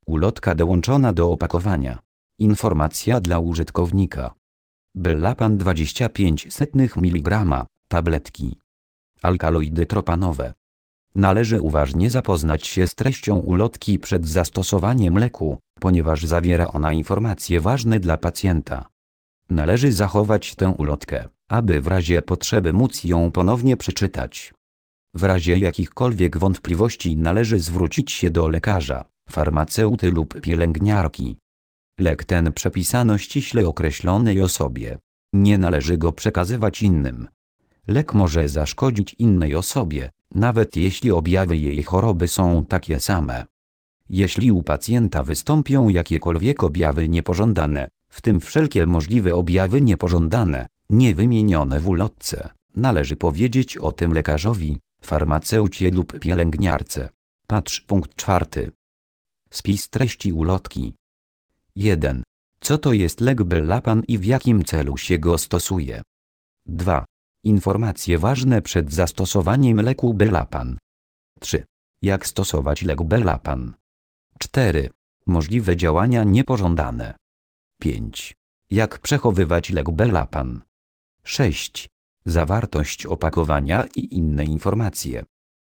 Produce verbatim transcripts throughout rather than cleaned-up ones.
Ulotka dołączona do opakowania. Informacja dla użytkownika. Bellapan dwadzieścia pięć setnych miligrama, tabletki. Alkaloidy tropanowe. Należy uważnie zapoznać się z treścią ulotki przed zastosowaniem leku, ponieważ zawiera ona informacje ważne dla pacjenta. Należy zachować tę ulotkę, aby w razie potrzeby móc ją ponownie przeczytać. W razie jakichkolwiek wątpliwości należy zwrócić się do lekarza, farmaceuty lub pielęgniarki. Lek ten przepisano ściśle określonej osobie. Nie należy go przekazywać innym. Lek może zaszkodzić innej osobie, nawet jeśli objawy jej choroby są takie same. Jeśli u pacjenta wystąpią jakiekolwiek objawy niepożądane, w tym wszelkie możliwe objawy niepożądane, nie wymienione w ulotce, należy powiedzieć o tym lekarzowi, farmaceucie lub pielęgniarce. Patrz punkt czwarty. Spis treści ulotki. jeden. Co to jest lek Bellapan i w jakim celu się go stosuje? dwa. Informacje ważne przed zastosowaniem leku Bellapan. trzy. Jak stosować lek Bellapan? cztery. Możliwe działania niepożądane. pięć. Jak przechowywać lek Bellapan? sześć. Zawartość opakowania i inne informacje.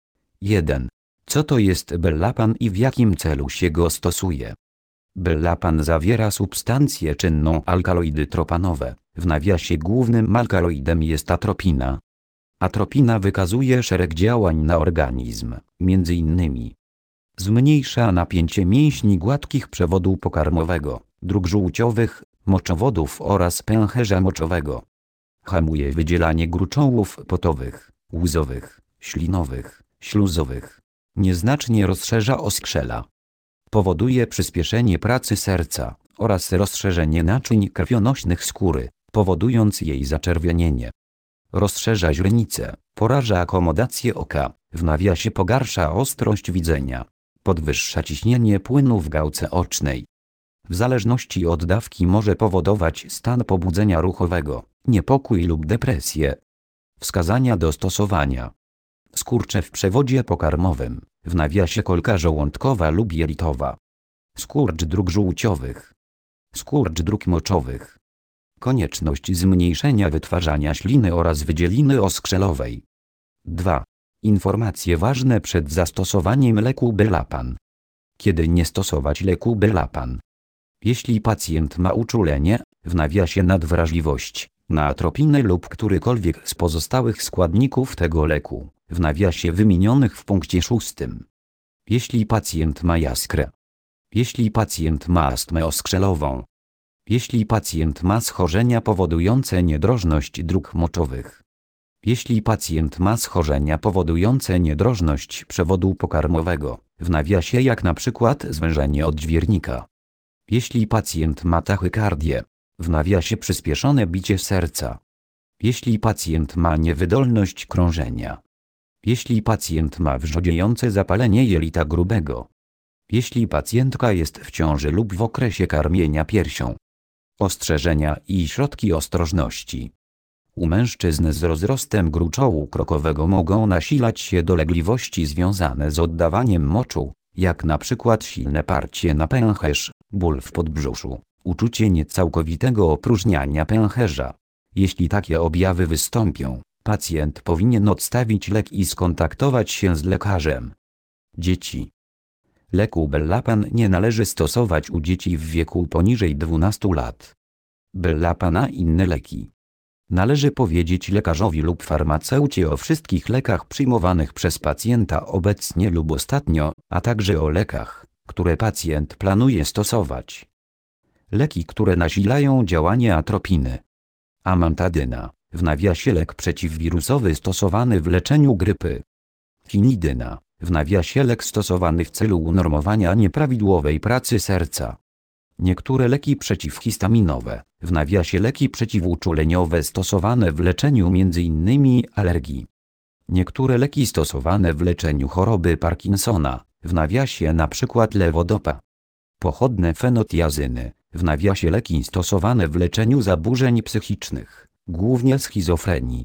jeden. Co to jest Bellapan i w jakim celu się go stosuje? Bellapan zawiera substancję czynną alkaloidy tropanowe. W nawiasie głównym alkaloidem jest atropina. Atropina wykazuje szereg działań na organizm, między innymi zmniejsza napięcie mięśni gładkich przewodu pokarmowego, dróg żółciowych, moczowodów oraz pęcherza moczowego. Hamuje wydzielanie gruczołów potowych, łzowych, ślinowych, śluzowych. Nieznacznie rozszerza oskrzela. Powoduje przyspieszenie pracy serca oraz rozszerzenie naczyń krwionośnych skóry, powodując jej zaczerwienienie. Rozszerza źrenicę, poraża akomodację oka, w nawiasie pogarsza ostrość widzenia. Podwyższa ciśnienie płynu w gałce ocznej. W zależności od dawki może powodować stan pobudzenia ruchowego, niepokój lub depresję. Wskazania do stosowania. Skurcze w przewodzie pokarmowym, w nawiasie kolka żołądkowa lub jelitowa. Skurcz dróg żółciowych. Skurcz dróg moczowych. Konieczność zmniejszenia wytwarzania śliny oraz wydzieliny oskrzelowej. dwa. Informacje ważne przed zastosowaniem leku Bellapan. Kiedy nie stosować leku Bellapan? Jeśli pacjent ma uczulenie, w nawiasie nadwrażliwość, na atropinę lub którykolwiek z pozostałych składników tego leku, w nawiasie wymienionych w punkcie szóstym. Jeśli pacjent ma jaskrę. Jeśli pacjent ma astmę oskrzelową. Jeśli pacjent ma schorzenia powodujące niedrożność dróg moczowych. Jeśli pacjent ma schorzenia powodujące niedrożność przewodu pokarmowego, w nawiasie jak na przykład zwężenie odźwiernika. Jeśli pacjent ma tachykardię, w nawiasie przyspieszone bicie serca. Jeśli pacjent ma niewydolność krążenia. Jeśli pacjent ma wrzodziejące zapalenie jelita grubego. Jeśli pacjentka jest w ciąży lub w okresie karmienia piersią. Ostrzeżenia i środki ostrożności. U mężczyzn z rozrostem gruczołu krokowego mogą nasilać się dolegliwości związane z oddawaniem moczu, jak na przykład silne parcie na pęcherz, ból w podbrzuszu, uczucie niecałkowitego opróżniania pęcherza. Jeśli takie objawy wystąpią, pacjent powinien odstawić lek i skontaktować się z lekarzem. Dzieci. Leku Bellapan nie należy stosować u dzieci w wieku poniżej dwunastu lat. Bellapan a inne leki. Należy powiedzieć lekarzowi lub farmaceucie o wszystkich lekach przyjmowanych przez pacjenta obecnie lub ostatnio, a także o lekach, które pacjent planuje stosować. Leki, które nasilają działanie atropiny. Amantadyna, w nawiasie lek przeciwwirusowy stosowany w leczeniu grypy. Finidyna, w nawiasie lek stosowany w celu unormowania nieprawidłowej pracy serca. Niektóre leki przeciwhistaminowe, w nawiasie leki przeciwuczuleniowe stosowane w leczeniu między innymi alergii. Niektóre leki stosowane w leczeniu choroby Parkinsona, w nawiasie np. lewodopa. Pochodne fenotiazyny, w nawiasie leki stosowane w leczeniu zaburzeń psychicznych, głównie schizofrenii.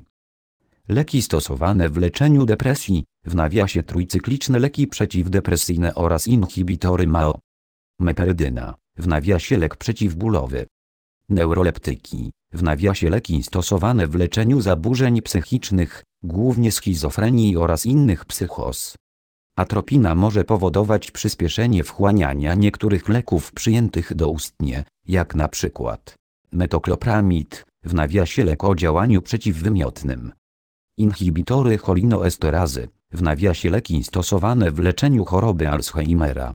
Leki stosowane w leczeniu depresji, w nawiasie trójcykliczne leki przeciwdepresyjne oraz inhibitory M A O. Meperydyna, w nawiasie lek przeciwbólowy. Neuroleptyki, w nawiasie leki stosowane w leczeniu zaburzeń psychicznych, głównie schizofrenii oraz innych psychos. Atropina może powodować przyspieszenie wchłaniania niektórych leków przyjętych doustnie, jak na przykład metoklopramid, w nawiasie lek o działaniu przeciwwymiotnym. Inhibitory cholinoesterazy, w nawiasie leki stosowane w leczeniu choroby Alzheimera.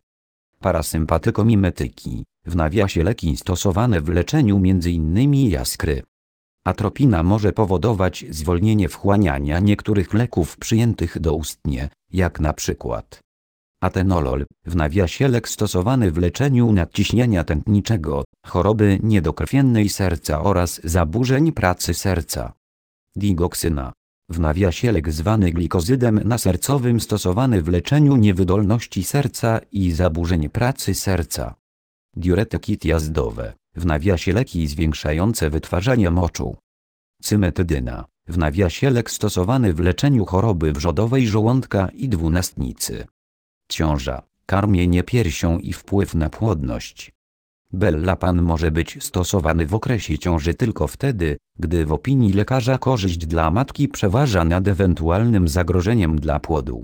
Parasympatykomimetyki, w nawiasie leki stosowane w leczeniu między innymi jaskry. Atropina może powodować zwolnienie wchłaniania niektórych leków przyjętych doustnie, jak na przykład atenolol, w nawiasie lek stosowany w leczeniu nadciśnienia tętniczego, choroby niedokrwiennej serca oraz zaburzeń pracy serca. Digoksyna, w nawiasie lek zwany glikozydem nasercowym stosowany w leczeniu niewydolności serca i zaburzeń pracy serca. Diuretyki tiazdowe, w nawiasie leki zwiększające wytwarzanie moczu. Cymetydyna, w nawiasie lek stosowany w leczeniu choroby wrzodowej żołądka i dwunastnicy. Ciąża, karmienie piersią i wpływ na płodność. Bellapan może być stosowany w okresie ciąży tylko wtedy, gdy w opinii lekarza korzyść dla matki przeważa nad ewentualnym zagrożeniem dla płodu.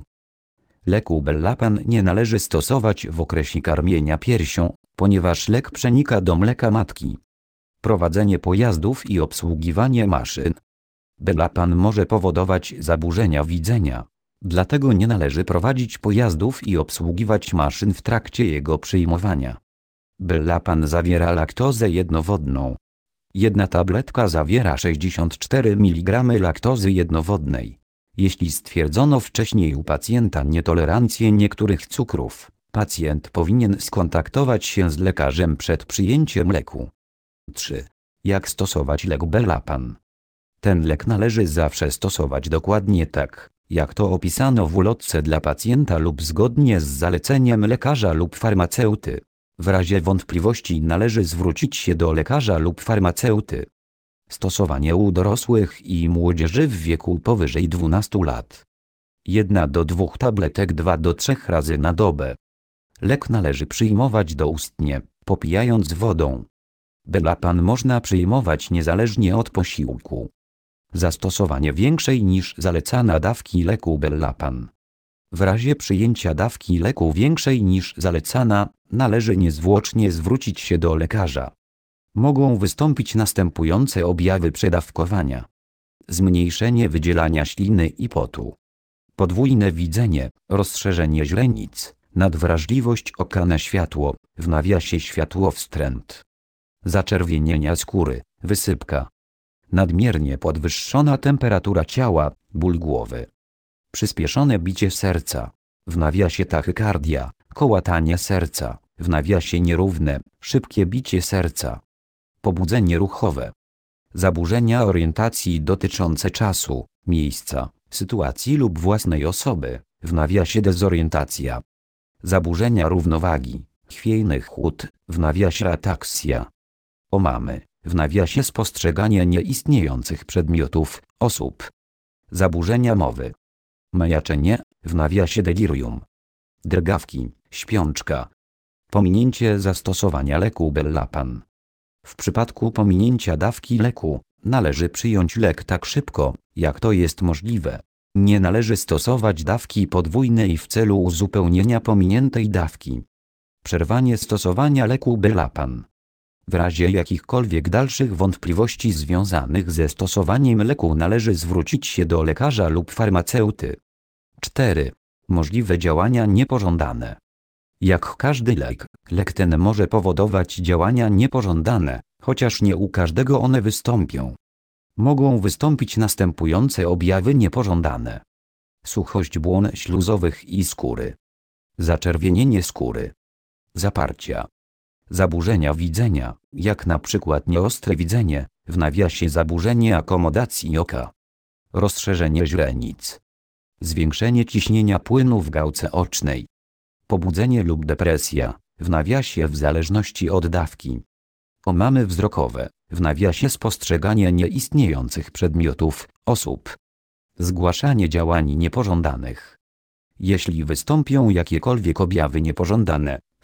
Leku Bellapan nie należy stosować w okresie karmienia piersią, ponieważ lek przenika do mleka matki. Prowadzenie pojazdów i obsługiwanie maszyn. Bellapan może powodować zaburzenia widzenia. Dlatego nie należy prowadzić pojazdów i obsługiwać maszyn w trakcie jego przyjmowania. Bellapan zawiera laktozę jednowodną. Jedna tabletka zawiera sześćdziesiąt cztery miligramy laktozy jednowodnej. Jeśli stwierdzono wcześniej u pacjenta nietolerancję niektórych cukrów, pacjent powinien skontaktować się z lekarzem przed przyjęciem leku. trzy. Jak stosować lek Bellapan? Ten lek należy zawsze stosować dokładnie tak, jak to opisano w ulotce dla pacjenta lub zgodnie z zaleceniem lekarza lub farmaceuty. W razie wątpliwości należy zwrócić się do lekarza lub farmaceuty. Stosowanie u dorosłych i młodzieży w wieku powyżej dwunastu lat. Jedna do dwóch tabletek dwa do trzech razy na dobę. Lek należy przyjmować doustnie, popijając wodą. Bellapan można przyjmować niezależnie od posiłku. Zastosowanie większej niż zalecana dawki leku Bellapan. W razie przyjęcia dawki leku większej niż zalecana, należy niezwłocznie zwrócić się do lekarza. Mogą wystąpić następujące objawy przedawkowania. Zmniejszenie wydzielania śliny i potu. Podwójne widzenie, rozszerzenie źrenic, nadwrażliwość oka na światło, w nawiasie światłowstręt. Zaczerwienienia skóry, wysypka. Nadmiernie podwyższona temperatura ciała, ból głowy. Przyspieszone bicie serca, w nawiasie tachykardia, kołatanie serca, w nawiasie nierówne, szybkie bicie serca. Pobudzenie ruchowe. Zaburzenia orientacji dotyczące czasu, miejsca, sytuacji lub własnej osoby, w nawiasie dezorientacja. Zaburzenia równowagi, chwiejny chłód, w nawiasie ataksja. Omamy, w nawiasie spostrzeganie nieistniejących przedmiotów, osób. Zaburzenia mowy. Majaczenie, w nawiasie delirium. Drgawki, śpiączka. Pominięcie zastosowania leku Bellapan. W przypadku pominięcia dawki leku, należy przyjąć lek tak szybko, jak to jest możliwe. Nie należy stosować dawki podwójnej w celu uzupełnienia pominiętej dawki. Przerwanie stosowania leku Bellapan. W razie jakichkolwiek dalszych wątpliwości związanych ze stosowaniem leku należy zwrócić się do lekarza lub farmaceuty. cztery. Możliwe działania niepożądane. Jak każdy lek, lek ten może powodować działania niepożądane, chociaż nie u każdego one wystąpią. Mogą wystąpić następujące objawy niepożądane. Suchość błon śluzowych i skóry. Zaczerwienienie skóry. Zaparcia. Zaburzenia widzenia, jak na przykład nieostre widzenie, w nawiasie zaburzenie akomodacji oka. Rozszerzenie źrenic. Zwiększenie ciśnienia płynu w gałce ocznej. Pobudzenie lub depresja, w nawiasie w zależności od dawki. Omamy wzrokowe, w nawiasie spostrzeganie nieistniejących przedmiotów, osób. Zgłaszanie działań niepożądanych. Jeśli wystąpią jakiekolwiek objawy niepożądane,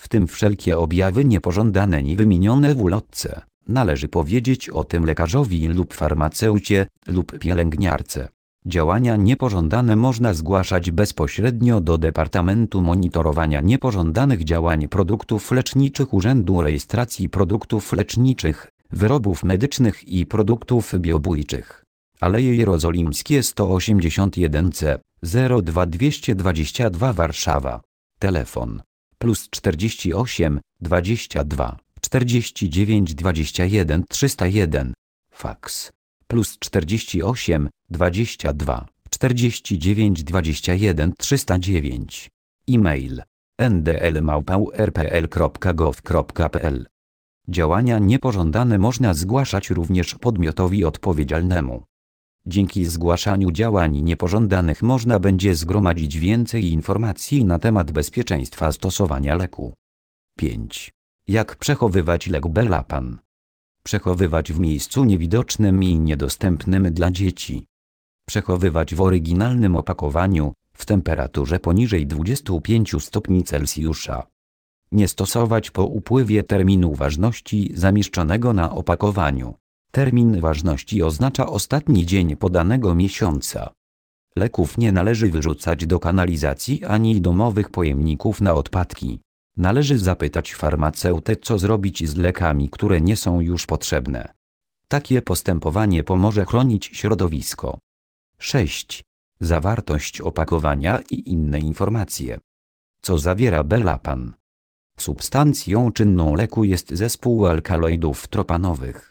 w tym wszelkie objawy niepożądane niewymienione w ulotce. Należy powiedzieć o tym lekarzowi lub farmaceucie, lub pielęgniarce. Działania niepożądane można zgłaszać bezpośrednio do Departamentu Monitorowania Niepożądanych Działań Produktów Leczniczych Urzędu Rejestracji Produktów Leczniczych, Wyrobów Medycznych i Produktów Biobójczych. Aleje Jerozolimskie sto osiemdziesiąt jeden C, zero dwa dwieście dwadzieścia dwa Warszawa. Telefon plus czterdzieści osiem, dwadzieścia dwa, czterdzieści dziewięć dwadzieścia jeden trzysta jeden. Faks plus czterdzieści osiem, dwadzieścia dwa, czterdzieści dziewięć dwadzieścia jeden trzysta dziewięć. E-mail n d l małpa u r p l kropka gov kropka p l. Działania niepożądane można zgłaszać również podmiotowi odpowiedzialnemu. Dzięki zgłaszaniu działań niepożądanych można będzie zgromadzić więcej informacji na temat bezpieczeństwa stosowania leku. pięć. Jak przechowywać lek Bellapan? Przechowywać w miejscu niewidocznym i niedostępnym dla dzieci. Przechowywać w oryginalnym opakowaniu, w temperaturze poniżej dwudziestu pięciu stopni Celsjusza. Nie stosować po upływie terminu ważności zamieszczonego na opakowaniu. Termin ważności oznacza ostatni dzień podanego miesiąca. Leków nie należy wyrzucać do kanalizacji ani domowych pojemników na odpadki. Należy zapytać farmaceutę, co zrobić z lekami, które nie są już potrzebne. Takie postępowanie pomoże chronić środowisko. sześć. Zawartość opakowania i inne informacje. Co zawiera Bellapan? Substancją czynną leku jest zespół alkaloidów tropanowych.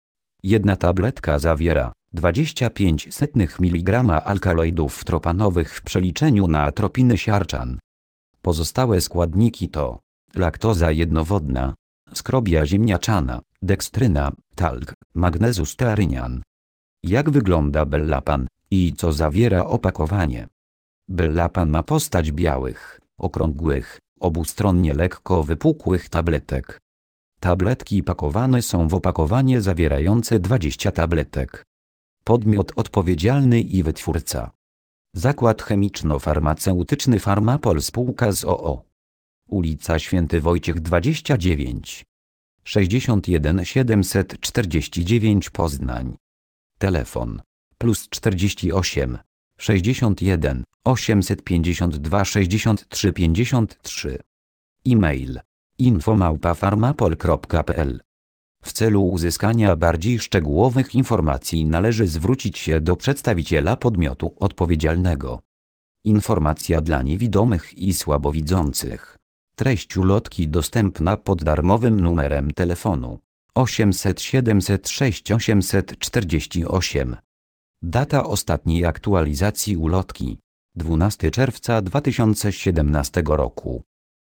Jedna tabletka zawiera dwadzieścia pięć setnych miligrama alkaloidów tropanowych w przeliczeniu na atropiny siarczan. Pozostałe składniki to laktoza jednowodna, skrobia ziemniaczana, dekstryna, talk, magnezustearynian. Jak wygląda Bellapan i co zawiera opakowanie? Bellapan ma postać białych, okrągłych, obustronnie lekko wypukłych tabletek. Tabletki pakowane są w opakowanie zawierające dwadzieścia tabletek. Podmiot odpowiedzialny i wytwórca: Zakład Chemiczno-Farmaceutyczny Farmapol spółka z o o. Ulica Święty Wojciech dwadzieścia dziewięć, sześćdziesiąt jeden siedemset czterdzieści dziewięć Poznań. Telefon plus czterdzieści osiem, sześćdziesiąt jeden, osiemset pięćdziesiąt dwa sześćdziesiąt trzy pięćdziesiąt trzy. E-mail info małpa farmapol kropka p l. W celu uzyskania bardziej szczegółowych informacji należy zwrócić się do przedstawiciela podmiotu odpowiedzialnego. Informacja dla niewidomych i słabowidzących. Treść ulotki dostępna pod darmowym numerem telefonu osiemset siedemset sześć osiemset czterdzieści osiem. Data ostatniej aktualizacji ulotki dwunastego czerwca dwa tysiące siedemnastego roku.